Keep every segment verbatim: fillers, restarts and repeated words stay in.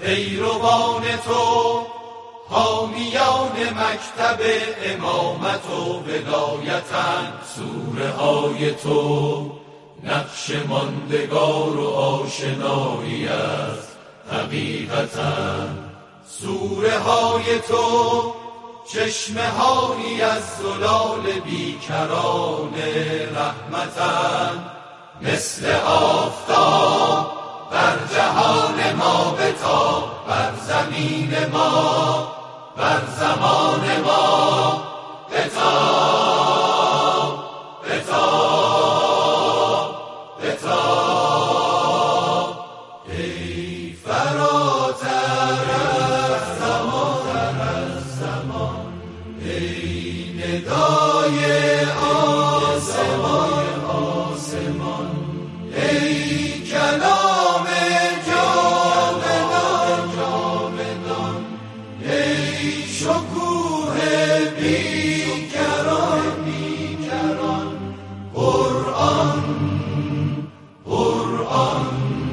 پیروان تو، حامیان مکتب امامت و ولایتن، سوره های تو نقش ماندگار و آشنایی از حقیقتن، سوره های تو چشمه هایی از زلال بیکران رحمتن، مثل آفتاب بر جهان ما بتاب، بر زمین ما بر زمان ما بتاب بتاب بتاب، ای فراتر از زمان از زمان، ای ندای آسمان آسمان، ای کلام جاودان جاودان، ای شکوه بیکران بیکران، قرآن قرآن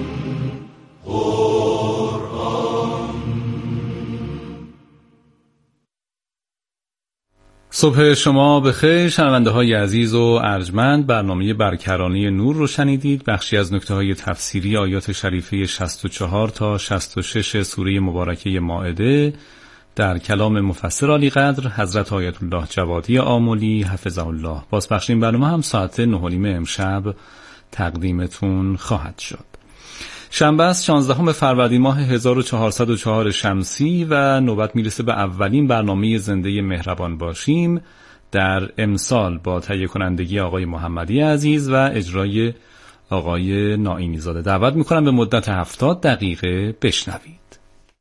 قرآن. صبح شما بخیر شنونده های عزیز و ارجمند. برنامه برکرانه نور رو شنیدید. بخشی از نکته های تفسیری آیات شریفه شصت و چهار تا شصت و شش سوره مبارکه مائده در کلام مفسر عالی قدر حضرت آیت الله جوادی آملی حفظه الله. بازپخش این برنامه هم ساعت نه و نیم امشب تقدیمتون خواهد شد. شنبه است شانزدهم فروردین ماه هزار و چهارصد و چهار شمسی و نوبت میرسه به اولین برنامه زنده مهربان باشیم در امسال با تهیه کنندگی آقای محمدی عزیز و اجرای آقای نائینی زاده. دعوت میکنم به مدت هفتاد دقیقه بشنوید.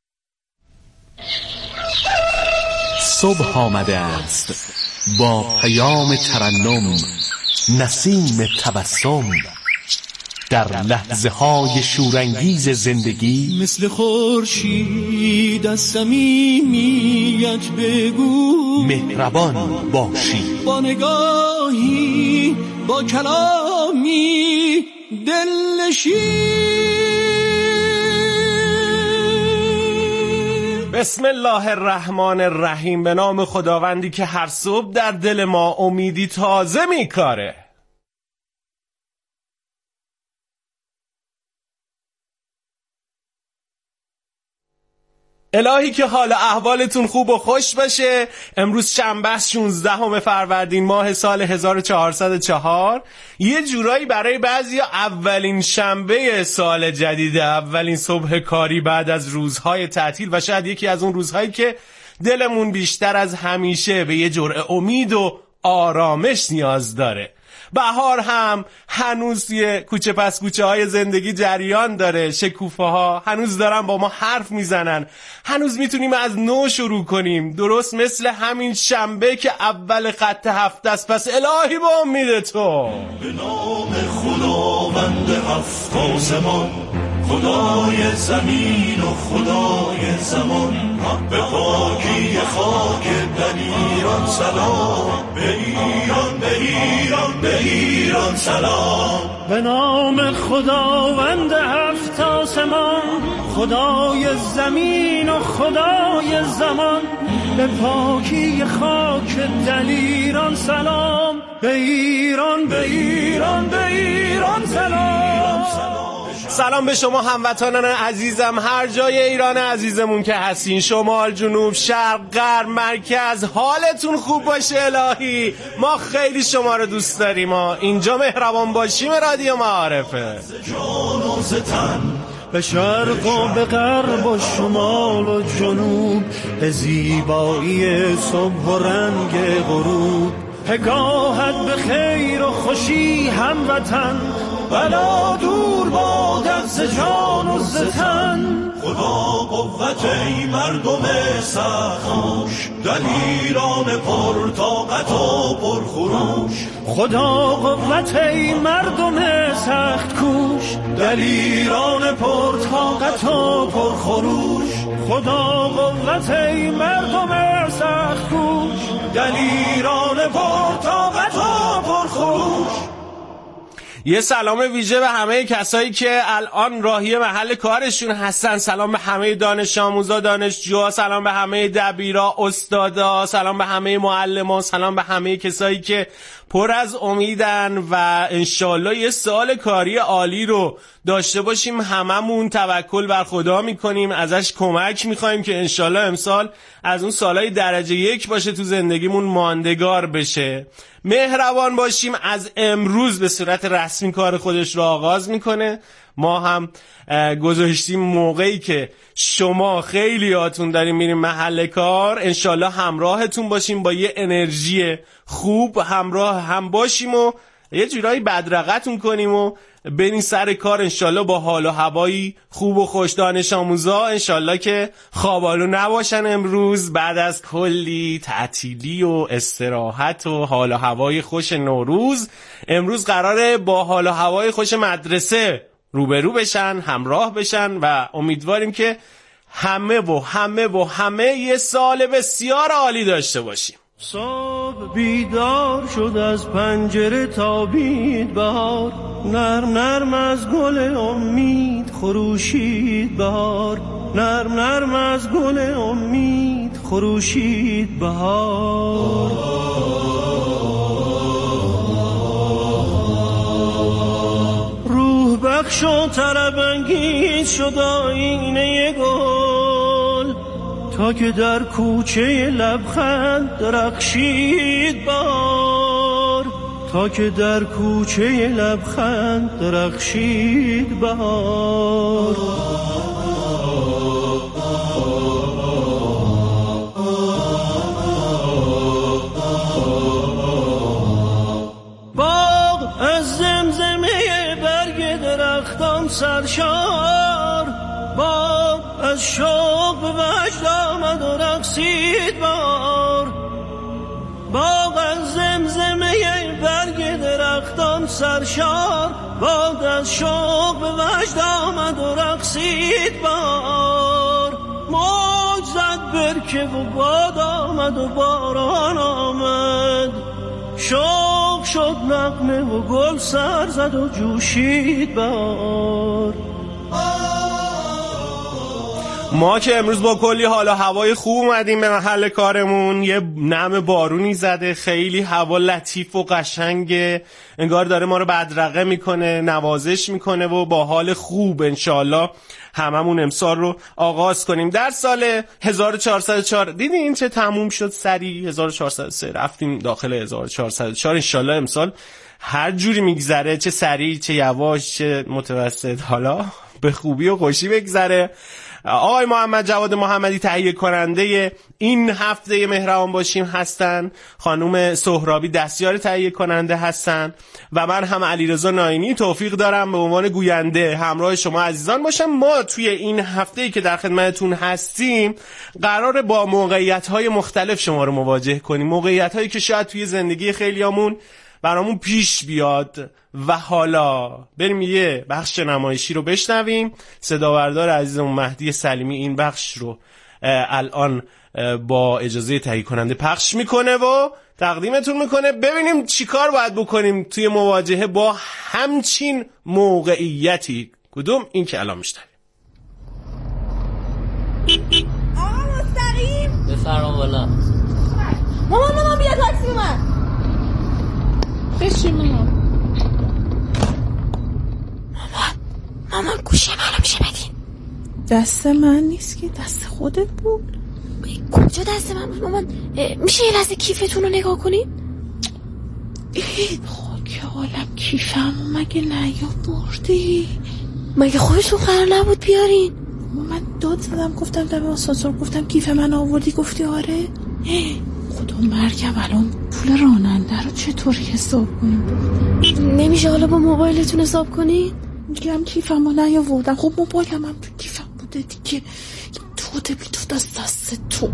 صبح آمده است با پیام ترنم، نسیم تبسم، در لحظه های شورانگیز زندگی مثل خورشید از صمیمیت بگو، مهربان باشی، با نگاهی با کلامی دلنشین. بسم الله الرحمن الرحیم. به نام خداوندی که هر صبح در دل ما امیدی تازه میکاره. الهی که حال احوالتون خوب و خوش باشه. امروز شنبه است شانزدهم فروردین ماه سال هزار و چهارصد و چهار. یه جورایی برای بعضیا اولین شنبه سال جدیده، اولین صبح کاری بعد از روزهای تعطیل و شاید یکی از اون روزهایی که دلمون بیشتر از همیشه به یه جرعه امید و آرامش نیاز داره. بهار هم هنوز توی کوچه پس کوچه های زندگی جریان داره. شکوفه ها هنوز دارن با ما حرف میزنن. هنوز میتونیم از نو شروع کنیم، درست مثل همین شنبه که اول خط هفته است. پس الهی با امید تو. به نام خداوند هفت آسمان، خدای زمین و خدای زمان، به پاکی خاک در ایران سلام، به ایران به ایران به ایران سلام. به نام خداوند هفت آسمان، خدای زمین و خدای زمان، به پاکی خاک در ایران سلام، به ایران به ایران به ایران سلام. سلام به شما هموطنان عزیزم، هر جای ایران عزیزمون که هستین، شمال، جنوب، شرق، غرب، مرکز، حالتون خوب باشه. الهی ما خیلی شما رو دوست داریم. ما اینجا مهربان باشیم رادیو معارفه. به شرق و به غرب و شمال و جنوب، به زیبایی صبح و رنگ غروب، پگاهت به خیر و خوشی هموطن، بلا دور باد از جان و ز تن. خدا قوت ای مردم سرخوش، در ایران پر طاقت و پر خروش. خدا قوت ای مردم سخت کوش، در ایران پر طاقت و پر خروش. خدا قوت ای مردم سخت کوش، در ایران پر طاقت و پر خروش. یه سلام ویژه به همه کسایی که الان راهی محل کارشون هستن. سلام به همه دانش آموزا، دانشجوها، سلام به همه دبیرا، استادا، سلام به همه معلمان، سلام به همه کسایی که پر از امیدن و انشالله یه سال کاری عالی رو داشته باشیم. هممون توکل بر خدا میکنیم، ازش کمک میخوایم که انشالله امسال از اون سالهای درجه یک باشه، تو زندگیمون ماندگار بشه. مهربان باشیم، از امروز به صورت رسمی کار خودش رو آغاز میکنه. ما هم گذاشتیم موقعی که شما خیلی هاتون داریم میریم محل کار، انشالله همراهتون باشیم، با یه انرژی خوب همراه هم باشیم و یه جورایی بدرقتون کنیم و بریم سر کار انشالله با حال و هوایی خوب و خوش. دانش آموزا انشالله که خوابالو نباشن امروز، بعد از کلی تعطیلی و استراحت و حال و هوای خوش نوروز، امروز قراره با حال و هوای خوش مدرسه روبرو بشن، همراه بشن و امیدواریم که همه و همه و همه یه سال بسیار عالی داشته باشیم. صبح بیدار شد از پنجره تابید بهار، نرم نرم از گل امید خروشید بهار، نرم نرم از گل امید خروشید بهار. روح بخش و طرب انگیز شد آینه گل، تا که در کوچه لبخند درخشید بهار، تا که در کوچه لبخند درخشید بهار. باغ از زمزمه برگ درختان سرشار، باغ از شوق به وجد آمد و رقصید بار، باغ از زمزمه برگ درختان سرشار، باغ از شوق به وجد آمد و رقصید بار. موج زد برکه و باد آمد و باران آمد، شوق شد نغمه و گل سر زد و جوشید بار. ما که امروز با کلی حال و هوای خوب اومدیم به محل کارمون، یه نم بارونی زده، خیلی هوا لطیف و قشنگه، انگار داره ما رو بدرقه میکنه، نوازش میکنه و با حال خوب انشالله هممون امسال رو آغاز کنیم. در سال هزار و چهارصد و چهار دیدین چه تموم شد سریع، هزار و چهارصد و سه رفتیم داخل هزار و چهارصد و چهار. انشالله امسال هر جوری میگذره، چه سریع چه یواش چه متوسط، حالا به خوبی و خوشی بگذره. آقای محمد جواد محمدی تهیه کننده این هفته مهربان باشیم هستن، خانوم سهرابی دستیار تهیه کننده هستن و من هم علیرضا ناینی توفیق دارم به عنوان گوینده همراه شما عزیزان باشم. ما توی این هفته‌ای که در خدمتتون هستیم قراره با موقعیت‌های مختلف شما رو مواجه کنیم، موقعیت‌هایی که شاید توی زندگی خیلیامون برامون پیش بیاد. و حالا بریم یه بخش نمایشی رو بشنویم. صداوردار عزیزمون مهدی سلیمی این بخش رو الان با اجازه تهیه کننده پخش میکنه و تقدیمتون میکنه. ببینیم چی کار باید بکنیم توی مواجهه با همچین موقعیتی. کدوم؟ این که الان میشنویم. آقا مستقیم بفرما بالا. مامان مامان بیا تاکسی اومد. بشین مامان. مامان مامان گوشه منو میشه بدین؟ دست من نیست که، دست خودت بود. کجا دست من بود مامان؟ میشه یه لحظه کیفتون رو نگاه کنین؟ خاک عالم کیفم مگه نیاوردی؟ مگه خودتون قرار نبود بیارین؟ من داد زدم گفتم دم آسانسور، گفتم کیف من آوردی، گفتی آره. خدا مرگم الان پول راننده رو چطوری حساب کنیم؟ نمیشه حالا با موبایلتون حساب کنین؟ میگم کیفم رو نیاوردم. خب موبایلم هم تو کیفم بوده دیگه، توده بیتود از دست تو.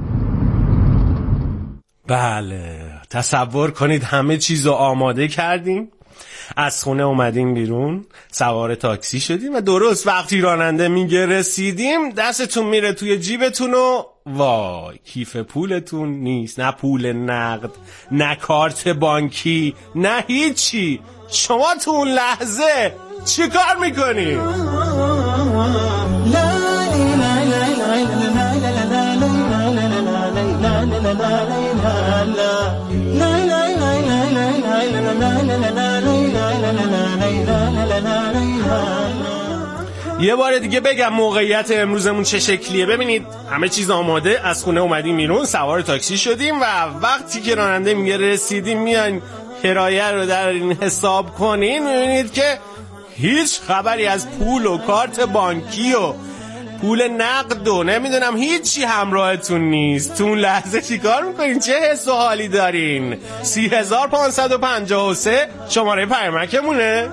بله تصور کنید همه چیز رو آماده کردیم، از خونه اومدیم بیرون، سوار تاکسی شدیم و درست وقتی راننده میگه رسیدیم دستتون میره توی جیبتون و وای کیف پولتون نیست، نه پول نقد نه کارت بانکی نه هیچی، شما تو اون لحظه چی کار میکنی؟ یه بار دیگه بگم موقعیت امروزمون چه شکلیه. ببینید همه چیز آماده، از خونه اومدیم بیرون، سوار تاکسی شدیم و وقتی که راننده میگه رسیدیم میان کرایه رو در این حساب کنین، میبینید که هیچ خبری از پول و کارت بانکی و پول نقد و نمیدونم هیچی همراهتون نیست. تو اون لحظه چی کار میکنین؟ چه حس و حالی دارین؟ سی هزار پانصد و پنجاه و سه شماره پیامکمونه.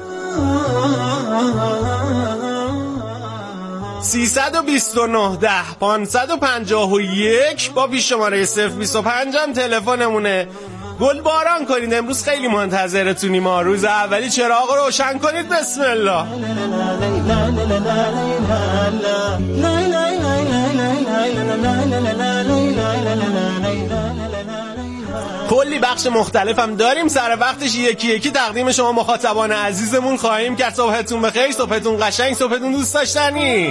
سیصد و بیست و نه ده پانصد و پنجاه و یک با پیش شماره صفر بیست و پنج هم تلفنمونه. گل باران کنید، امروز خیلی منتظرتونیم. ما روز اولی چراغ رو روشن کنید. بسم الله. کلی بخش مختلف هم داریم، سر وقتش یکی یکی تقدیم شما مخاطبان عزیزمون خواهیم کرد. صبحتون بخیر، صبحتون قشنگ، صبحتون دوست داشتنی.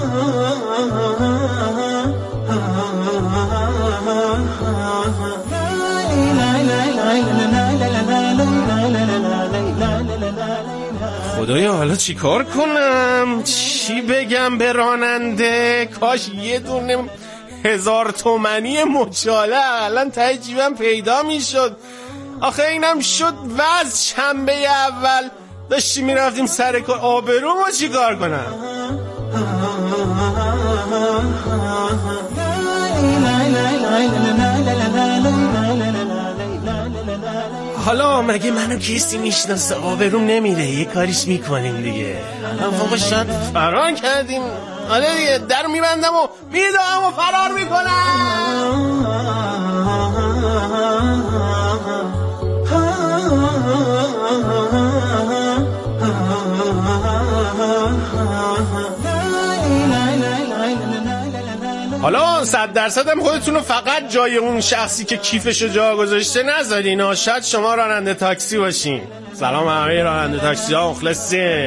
خدایا حالا چی کار کنم؟ چی بگم به راننده؟ کاش یه دونه هزار تومنی مچاله الان ته جیبم پیدا میشد. آخه اینم شد وز شنبه اول داشتیم میرفتیم سر کار، آبرومو چی کار کنم؟ حالا مگه منو کسی میشناسه؟ آبروم نمیره، یه کاریش میکنیم دیگه. الان فوق شاید فرار کردیم. آره دیگه، در میبندم و میدام و فرار میکنم. حالا صد درصد هم خودتون رو فقط جای اون شخصی که کیفشو جا گذاشته نذارین. شاید شما راننده تاکسی باشین. سلام همه راننده تاکسی ها، مخلصی.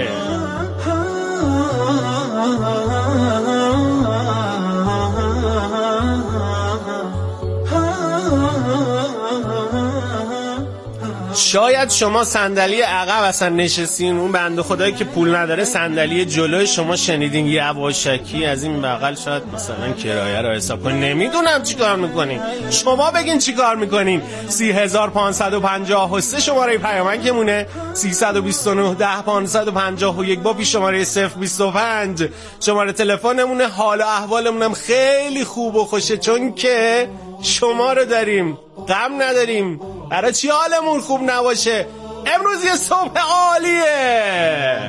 شاید شما صندلی عقب اصلا نشستین، اون بنده خدایی که پول نداره صندلی جلوی شما شنیدین یواشکی از این بغل شاید مثلا کرایه رو حساب کنین. نمیدونم چی کار میکنین، شما بگین چی کار میکنین. سی هزار پانصد و پنجاه و سه شماره پیامکمونه. سیصد و بیست و نه ده پانصد و پنجاه و یک با پیش شماره صفر بیست و پنج شماره تلفنمونه. حال و احوالمونم خیلی خوب و خوشه چون که شما رو داریم، غم نداریم. برای چی حالمون خوب نباشه؟ امروز یه صبح عالیه.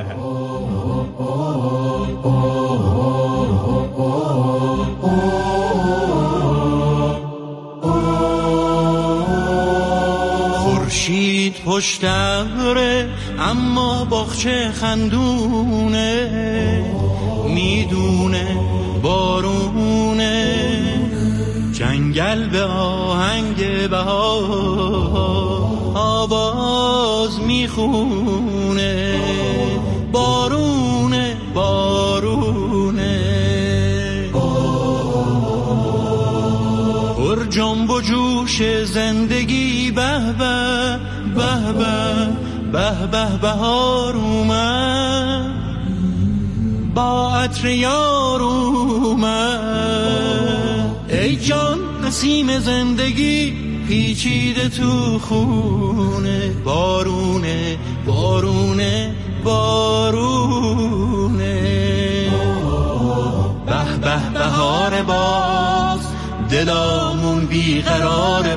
خورشید پشت ابره اما باغچه خندونه، میدونه بارونه، جنگل به آهنگ بهار آواز میخونه. بارونه بارونه پر جنب و جوش زندگی. به به به به به به بهار اومد، با عطر یار اومد. ای جان نسیم زندگی پیچیده تو خونه. بارونه بارونه بارونه. به به بهار باز، دلامون بیقرار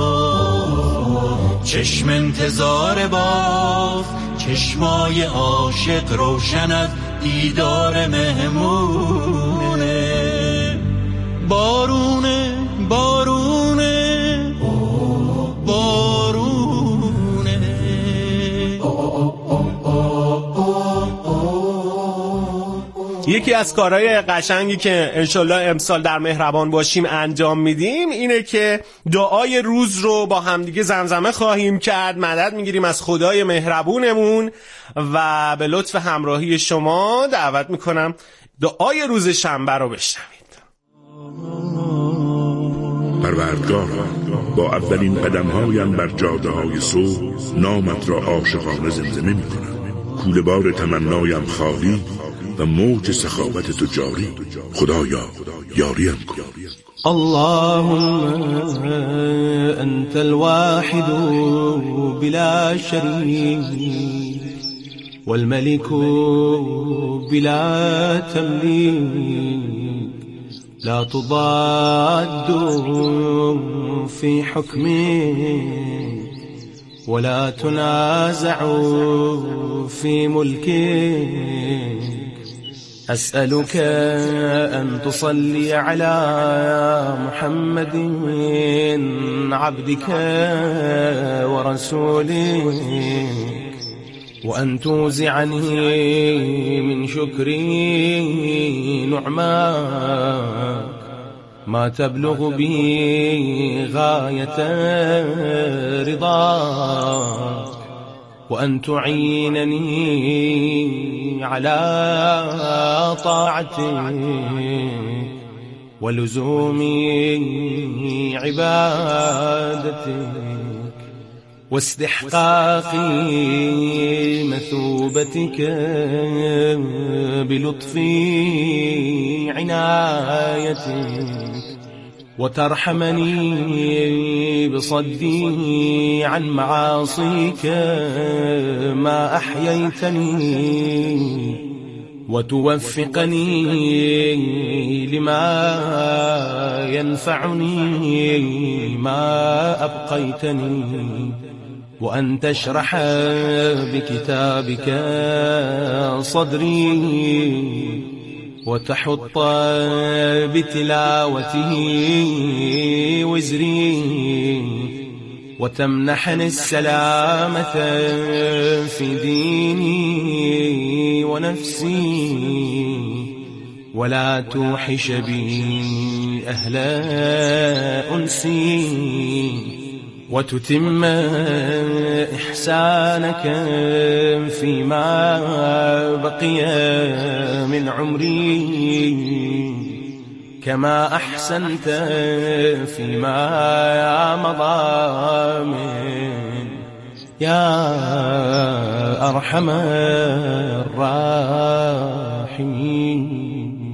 باز، چشم انتظار باز، چشمای عاشق روشن از دیدار مهمونه. بارونه بارونه بارونه. یکی از کارهای قشنگی که انشالله امسال در مهربان باشیم انجام میدیم اینه که دعای روز رو با همدیگه زمزمه خواهیم کرد. مدد میگیریم از خدای مهربونمون و به لطف همراهی شما دعوت میکنم دعای روز شنبه رو بشنوید. پروردگارا، با اولین قدمهایم بر جاده های صبح نامت را عاشقانه زمزمه می کنم. کوله بار تمنایم خالی و موج سخاوت تو جاری. خدایا یاریم کن. اللهم انت الواحد بلا شريك والملك بلا تمليك لا تضاد في حكمك ولا تنازع في ملكك. أسألك أن تصلي على محمد عبدك ورسولك وأن توزعني من شكري نعماك ما تبلغ به غاية رضاك وأن تعينني على طاعتك ولزوم عبادتك واستحقاق مثوبتك بلطف عنايتك وترحمني بصدي عن معاصيك ما أحييتني وتوفقني لما ينفعني ما أبقيتني وأن تشرح بكتابك صدري وتحط بتلاوته وزري وتمنحني السلامة في ديني ونفسي ولا توحش بي أهل أنسي وتتم إحسانك فيما بقي من عمري كما أحسنت فيما مضى من يا أرحم الراحمين.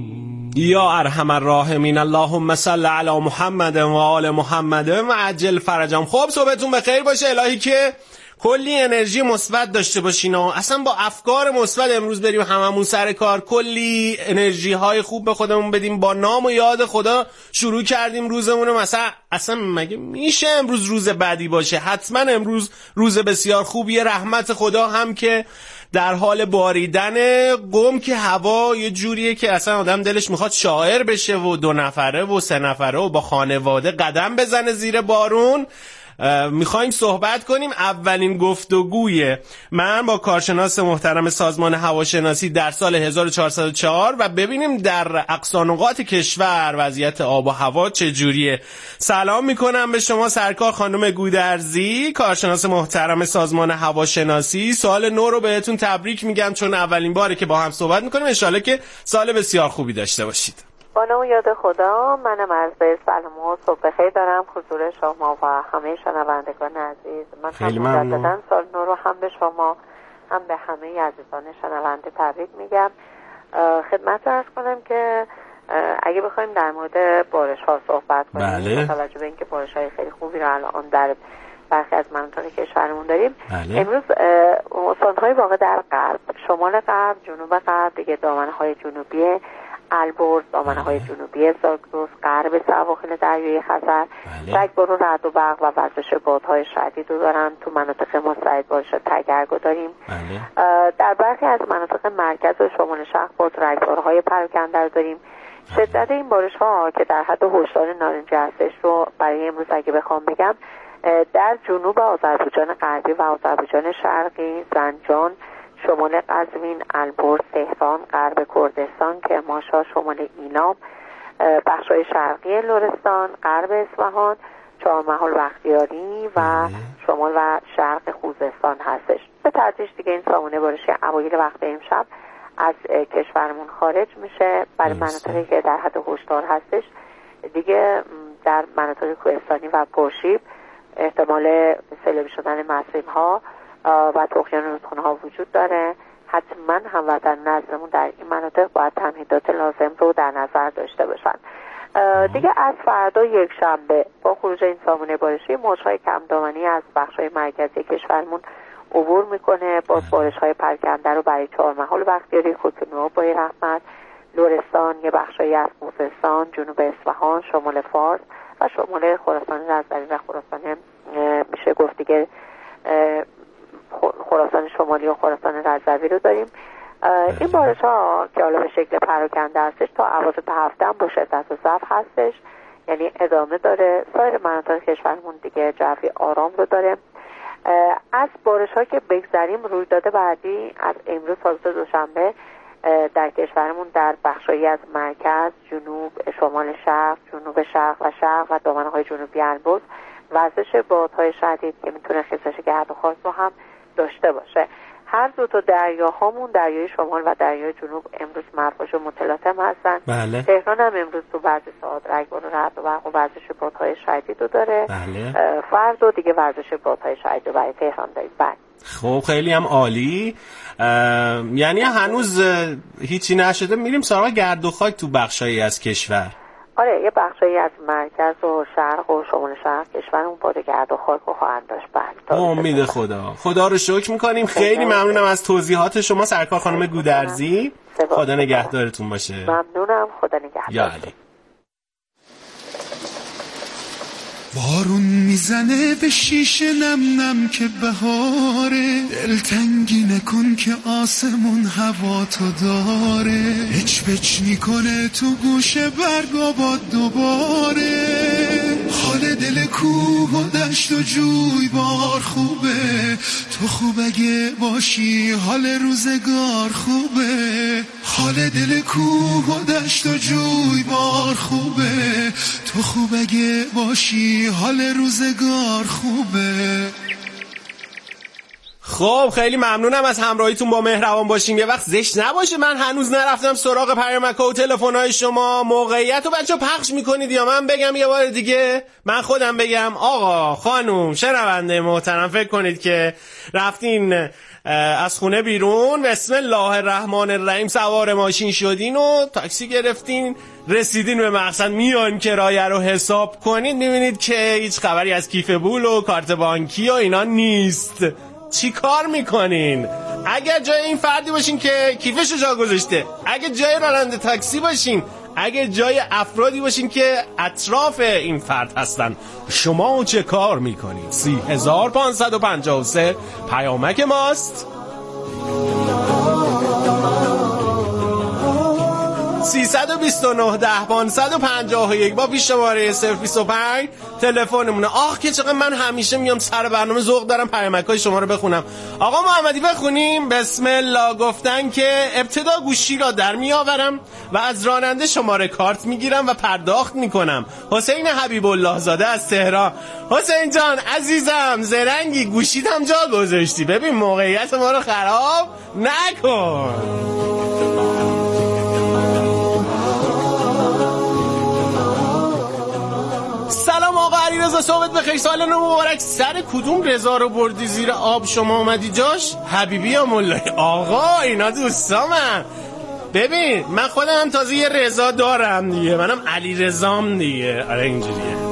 یا ارحم الراحمین. اللهم صل علی محمد و آل محمد و عجل فرجهم. خب صبحتون بخیر باشه. الهی که کلی انرژی مثبت داشته باشین و اصلا با افکار مثبت امروز بریم هممون سر کار. کلی انرژی های خوب به خودمون بدیم. با نام و یاد خدا شروع کردیم روزمون رو. مثلا اصلا مگه میشه امروز روز بدی باشه؟ حتما امروز روز بسیار خوبیه. رحمت خدا هم که در حال باریدن، قم که هوا یه جوریه که اصلا آدم دلش میخواد شاعر بشه و دو نفره و سه نفره و با خانواده قدم بزنه زیر بارون. میخوایم صحبت کنیم. اولین گفتگوی من با کارشناس محترم سازمان هواشناسی در سال هزار و چهارصد و چهار و ببینیم در اقصانقاط کشور وضعیت آب و هوا چجوریه. سلام میکنم به شما سرکار خانم گودرزی، کارشناس محترم سازمان هواشناسی. سال نو رو بهتون تبریک میگم چون اولین باره که با هم صحبت میکنیم. انشالله که سال بسیار خوبی داشته باشید. با نام و یاد خدا، منم عرض به سلام و صبح بخیر دارم حضور شما و همه شنوندگان عزیز. من هم مجدداً سال نو رو هم به شما هم به همه عزیزان شنونده تبریک میگم. خدمت عرض کنم که اگه بخوایم در مورد بارش ها صحبت کنیم، بله. با توجه به اینکه بارش های خیلی خوبی رو الان در برخی از مناطق کشورمون داریم، بله. امروز استان‌های واقع در غرب، شمال غرب، جنوب غرب، دیگه دامنه‌های جنوبی البرز، دامنه‌های جنوبی زاگرس، غرب سواحل دریای خزر، رگبار و رعد و برق و وزش بادهای شدید رو دارن. تو مناطق مستعد بارش تگرگو داریم. بله. در برخی از مناطق مرکز و شمال شرق باز رگبارهای پراکنده رو داریم. شدت این بارش ها که در حد هشدار نارنجی هستش رو برای امروز اگه بخوام بگم، در جنوب آذربایجان غربی و آذربایجان شرقی، زنجان، شمال قزوین، البرز، تهران، غرب کردستان، کرمانشاه، شمال ایلام، بخش‌های شرقی لرستان، غرب اصفهان، چهارمحال بختیاری و شمال و شرق خوزستان هستش. به تدریج دیگه این سامانه بارشی اوایل وقت امشب از کشورمون خارج میشه. برای مناطقی که در حد هشدار هستش دیگه در مناطق کوهستانی و پرشیب احتمال سیلابی شدن مسیرها و طغیان رودخونه‌ها وجود داره. حتما هموطن نزدمون در این مناطق باید تمهیدات لازم رو در نظر داشته باشن. دیگه از فردا یک شنبه با خروج این سامانه بارشی موج‌های کم دامنی از بخش‌های مرکزی کشورمون عبور میکنه. باز بارش‌های پراکنده رو برای چهارمحال بختیاری، کوهستان بای رحمت، لرستان، یه بخشایی از خوزستان، جنوب اصفهان، شمال فارس و شمال خراسان رضوی و خراسان میشه گفت دیگه خراسان شمالی و خراسان رضوی رو داریم. این بارش ها که حالا به شکل پراکنده هستش تا اواسط هفته هم با شدت و ضعف هستش، یعنی ادامه داره. سایر مناطق کشورمون دیگه جوی آرام رو داره. از بارش ها که بگذریم، رویداد بعدی از امروز تا روز دوشنبه در کشورمون در بخشایی از مرکز، جنوب، شمال شرق، جنوب شرق و شرق و دامنه‌های جنوبی البرز وزش بادهای شدید که میتونه خیزش گرد و خاص رو هم داشته باشه. هر دو تا دریاهامون، دریای شمال و دریای جنوب، امروز مرفوش و متلاطم هستن. بله. تهران هم امروز تو بعضی ساعات رگبار و رعد و برق و وزش بادهای شدید رو داره. بله. فردا دیگه وزش بادهای شدید رو برای تهران داریم. بله. خب خیلی هم عالی. یعنی هنوز هیچی نشده، میریم سراغ گرد و خاک تو بخشایی از کشور. آره، یه بخشایی از مرکز و شرق و شمال شرق کشورمون باد گرد و خاک رو خواهند داشت. بله. امید خدا. خدا رو شکر میکنیم. خیلی ممنونم از توضیحات شما سرکار خانم گودرزی. خدا نگهدارتون باشه. ممنونم. خدا نگهدار. بارون میزنه به شیشه نم نم که بهاره، دلتنگی نکن که آسمون هوا تو داره، هچ پچ میکنه تو گوشه برگا با دوباره، حال دل کوه و دشت و جوی بار خوبه، تو خوب اگه باشی حال روزگار خوبه، حال دل کوه و دشت و جوی بار خوبه، تو خوب اگه باشی حال روزگار خوبه. خب خیلی ممنونم از همراهیتون با مهربان باشیم. یه وقت زشت نباشه من هنوز نرفتم سراغ پیامک‌ها و تلفن‌های شما. موقعیت رو بچه‌ها پخش میکنید یا من بگم یه بار دیگه؟ من خودم بگم. آقا خانوم شنونده محترم، فکر کنید که رفتین از خونه بیرون، بسم الله الرحمن الرحیم سوار ماشین شدین و تاکسی گرفتین، رسیدین به مقصد، میان کرایه رو حساب کنین، میبینید که هیچ خبری از کیف پول و کارت بانکی و اینا نیست. چی کار میکنین؟ اگر جای این فردی باشین که کیفشو جا گذاشته، اگه جای راننده تاکسی باشین، اگه جای افرادی باشین که اطراف این فرد هستن، شما چه کار میکنید؟ سی هزار پانصد و پنجاه و سه پیامک ماست. سیصد و بیست و نه ده پانصد و پنجاه و یک با پیش شماره صفر بیست و پنج تلفنمونه. آخ که چقدر من همیشه میام سر برنامه ذوق دارم پیامک‌های شما رو بخونم. آقا محمدی بخونیم. بسم الله. گفتن که ابتدا گوشی را در میآورم و از راننده شماره کارت میگیرم و پرداخت میکنم. حسین حبیب الله زاده از تهران. حسین جان عزیزم زرنگی، گوشیدم جا گذاشتی، ببین موقعیت ما رو خراب نکن. سلام آقا علیرضا، صحبت بخیر، سال نو مبارک. سر کدوم رضا رو بردی زیر آب شما اومدی جاش؟ حبیبی یا مولایی؟ آقا اینا دوستامن. ببین من خودم هم تازه یه رضا دارم دیگه، منم علی رضام دیگه. آره اینجوریه.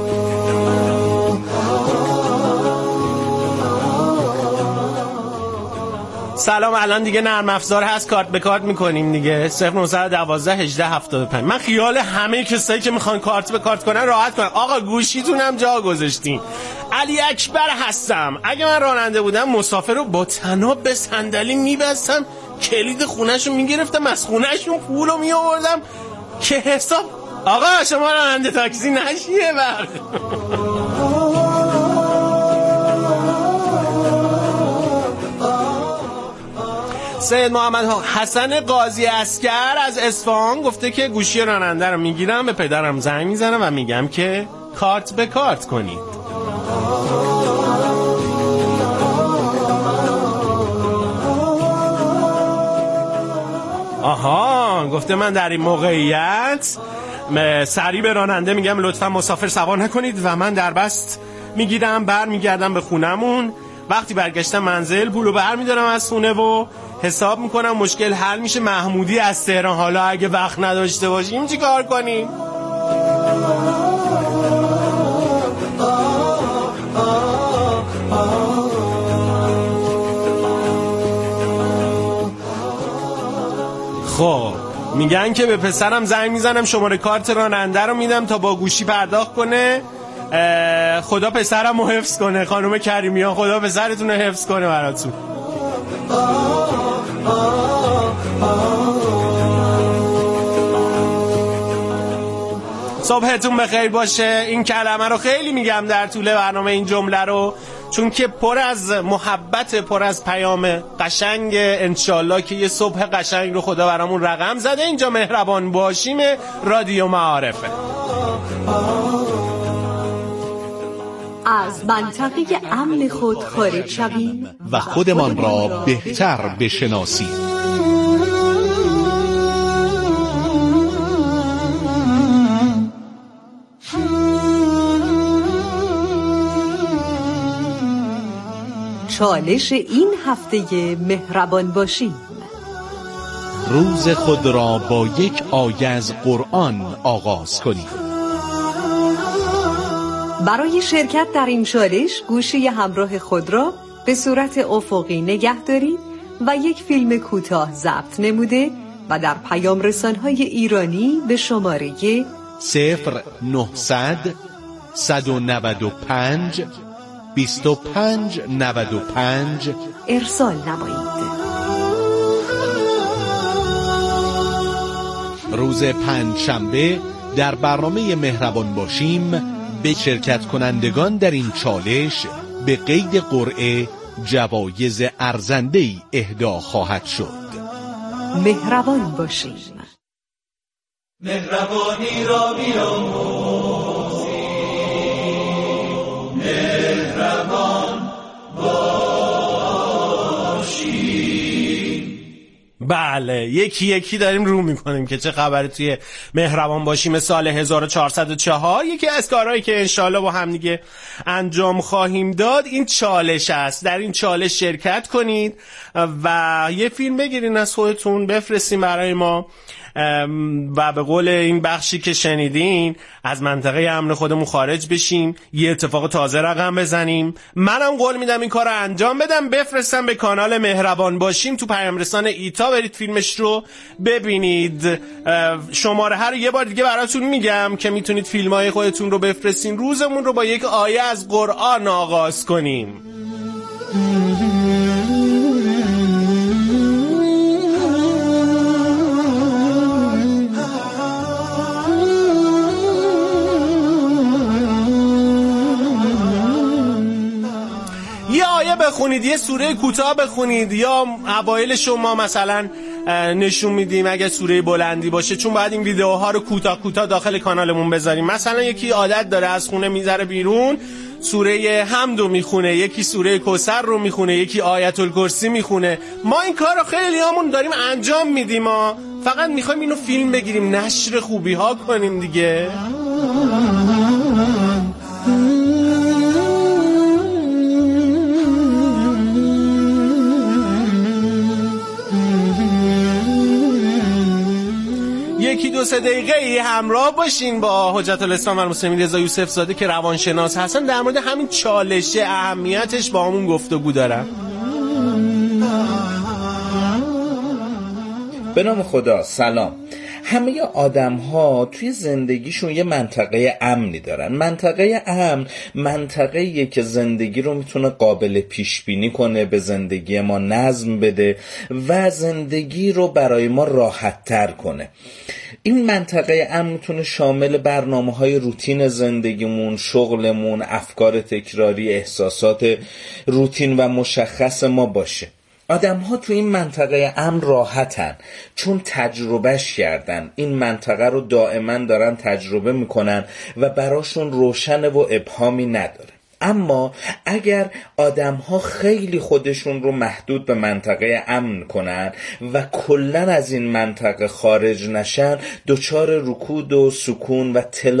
سلام، الان دیگه نرم افزار هست، کارت به کارت میکنیم دیگه. صفر نه یک دو هجده هفتاد و پنج. من خیال همه کسایی که میخوان کارت به کارت کنن راحت کنن. آقا گوشیتونم جا گذاشتین. علی اکبر هستم. اگه من راننده بودم مسافر رو با طناب به صندلی میبستم، کلید خونه‌شو میگرفتم، از خونه‌شون پولو میآوردم که حساب. آقا شما راننده تاکسی نشیه وقت. سید محمد حسن قاضی عسکر از اصفهان گفته که گوشی راننده رو میگیرم، به پدرم زنگ میزنم و میگم که کارت به کارت کنید. آها، گفته من در این موقعیت سریع به راننده میگم لطفا مسافر سوار نکنید و من در بست میگیرم بر میگردم به خونمون. وقتی برگشتم منزل پولو بر میدارم از خونه و حساب میکنم مشکل حل میشه. محمودی از تهران. حالا اگه وقت نداشته باشیم چی کار کنیم؟ خب میگن که به پسرم زنگ میزنم شماره کارت راننده رو میدم تا با گوشی پرداخت کنه. خدا پسرم رو حفظ کنه. خانم کریمیان خدا پسرتون رو حفظ کنه براتون. صبحتون بخیر باشه. این کلمه رو خیلی میگم در طول برنامه، این جمله رو، چون که پر از محبت، پر از پیام قشنگ. انشالله که یه صبح قشنگ رو خدا برامون رقم زده. اینجا مهربان باشیم، رادیو معارفه. از منطقه امن خود خارج شویم و خودمان را بهتر بشناسیم. چالش این هفته مهربان باشیم. روز خود را با یک آیه از قرآن آغاز کنید. برای شرکت در این چالش گوشی همراه خود را به صورت افقی نگه دارید و یک فیلم کوتاه ضبط نموده و در پیام رسان‌های ایرانی به شماره صفر نهصد صد و نود و پنج بیست و پنج نود و پنج ارسال نمایید. روز پنجشنبه در برنامه مهربان باشیم به شرکت کنندگان در این چالش به قید قرعه جوایز ارزنده‌ای اهدا خواهد شد. مهربان باشیم. مهربانی را بیاموزیم، مهربان باشیم. بله، یکی یکی داریم رو میکنیم که چه خبره توی مهربان باشیم سال هزار و چهارصد و چهار. یکی از کارهایی که انشالله با هم دیگه انجام خواهیم داد این چالش است. در این چالش شرکت کنید و یه فیلم بگیرین از خودتون بفرستین برای ما و به قول این بخشی که شنیدین از منطقه امن خودمون خارج بشیم، یه اتفاق تازه رقم بزنیم. منم قول میدم این کار رو انجام بدم، بفرستم به کانال مهربان باشیم تو پیام رسان ایتا، برید فیلمش رو ببینید. شماره هر یه بار دیگه براتون میگم که میتونید فیلمای خودتون رو بفرستین. روزمون رو با یک آیه از قرآن آغاز کنیم. یه آیه بخونید، یه سوره کوتاه بخونید، یا اوایل شما مثلا نشون میدیم اگه سوره بلندی باشه، چون باید این ویدیوها رو کوتاه کوتاه داخل کانالمون بذاریم. مثلا یکی عادت داره از خونه میذاره بیرون سوره حمد رو میخونه، یکی سوره کوثر رو میخونه، یکی آیت الکرسی میخونه. ما این کار رو خیلی همون داریم انجام میدیم، ما فقط میخوایم اینو فیلم بگیریم، نشر خوبی ها کنیم دیگه. یکی دو سه دقیقه ای همراه باشین با حجت الاسلام و المسلمین رضا یوسف زاده که روانشناس هستن، در مورد همین چالش اهمیتش با همون گفتگو دارن. به نام خدا. سلام. همه آدم ها توی زندگیشون یه منطقه امنی دارن. منطقه امن منطقه‌ایه که زندگی رو میتونه قابل پیش بینی کنه، به زندگی ما نظم بده و زندگی رو برای ما راحت تر کنه. این منطقه امن میتونه شامل برنامه‌های روتین زندگیمون، شغلمون، افکار تکراری، احساسات روتین و مشخص ما باشه. آدم ها تو این منطقه امن راحتن، چون تجربهش کردن، این منطقه رو دائما دارن تجربه میکنن و براشون روشنه و ابهامی نداره. اما اگر آدم ها خیلی خودشون رو محدود به منطقه امن کنن و کلن از این منطقه خارج نشن، دچار رکود و سکون و تلا